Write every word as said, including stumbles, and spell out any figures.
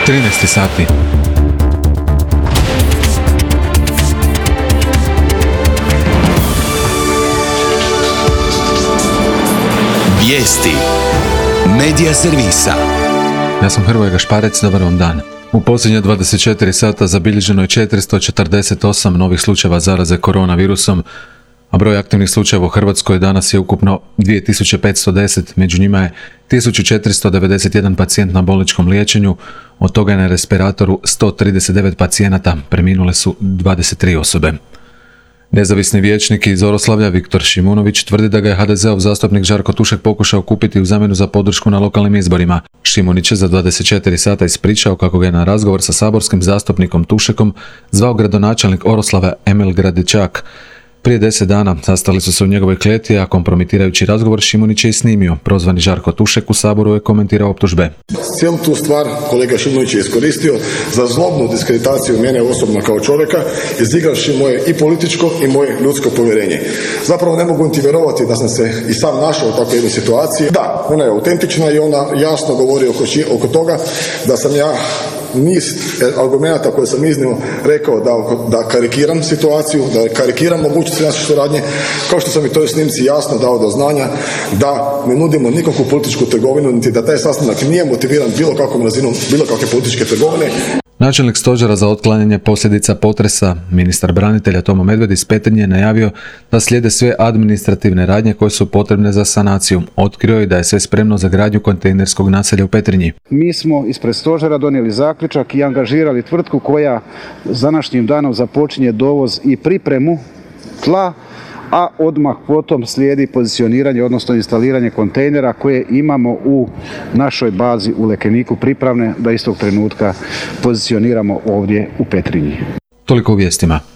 trinaest sati. Vijesti Medija servisa. Ja sam Hrvoje Gašparec, dobar vam dan. U posljednje dvadeset četiri sata zabilježeno je četiristo četrdeset osam novih slučajeva zaraze koronavirusom, a broj aktivnih slučajeva u Hrvatskoj danas je ukupno dvije tisuće petsto deset, među njima je tisuću četiristo devedeset jedan pacijent na bolničkom liječenju, od toga je na respiratoru sto trideset devet pacijenata, preminule su dvadeset tri osobe. Nezavisni vijećnik iz Oroslavlja Viktor Šimunović tvrdi da ga je ha de zeov zastupnik Žarko Tušek pokušao kupiti u zamjenu za podršku na lokalnim izborima. Šimunić je za dvadeset četiri sata ispričao kako ga je na razgovor sa saborskim zastupnikom Tušekom zvao gradonačelnik Oroslava Emil Gradičak. Prije deset dana sastali su se u njegovoj kleti, a kompromitirajući razgovor Šimunić je i snimio. Prozvani Žarko Tušek u Saboru je komentirao optužbe. Cijelu tu stvar kolega Šimunić je iskoristio za zlobnu diskreditaciju mene osobno kao čovjeka, izigravši moje i političko i moje ljudsko povjerenje. Zapravo ne mogu ti vjerovati da sam se i sam našao u takvoj jednoj situaciji. Da, ona je autentična i ona jasno govori oko, oko toga da sam ja niz argumenata koje sam iznio rekao da, da karikiram situaciju, da karikiram mogućnosti naše suradnje, kao što sam i toj snimci jasno dao do znanja da ne nudimo nikakvu političku trgovinu, niti da taj sastanak nije motiviran bilo kakvom razinom, bilo kakve političke trgovine. Načelnik stožera za otklanjanje posljedica potresa, ministar branitelja Tomo Medved iz Petrinje je najavio da slijede sve administrativne radnje koje su potrebne za sanaciju. Otkrio je da je sve spremno za gradnju kontejnerskog naselja u Petrinji. Mi smo ispred stožera donijeli zaključak i angažirali tvrtku koja s današnjim danom započinje dovoz i pripremu tla, a odmah potom slijedi pozicioniranje, odnosno instaliranje kontejnera koje imamo u našoj bazi u Lekeniku pripravne da istog trenutka pozicioniramo ovdje u Petrinji. Toliko u vijestima.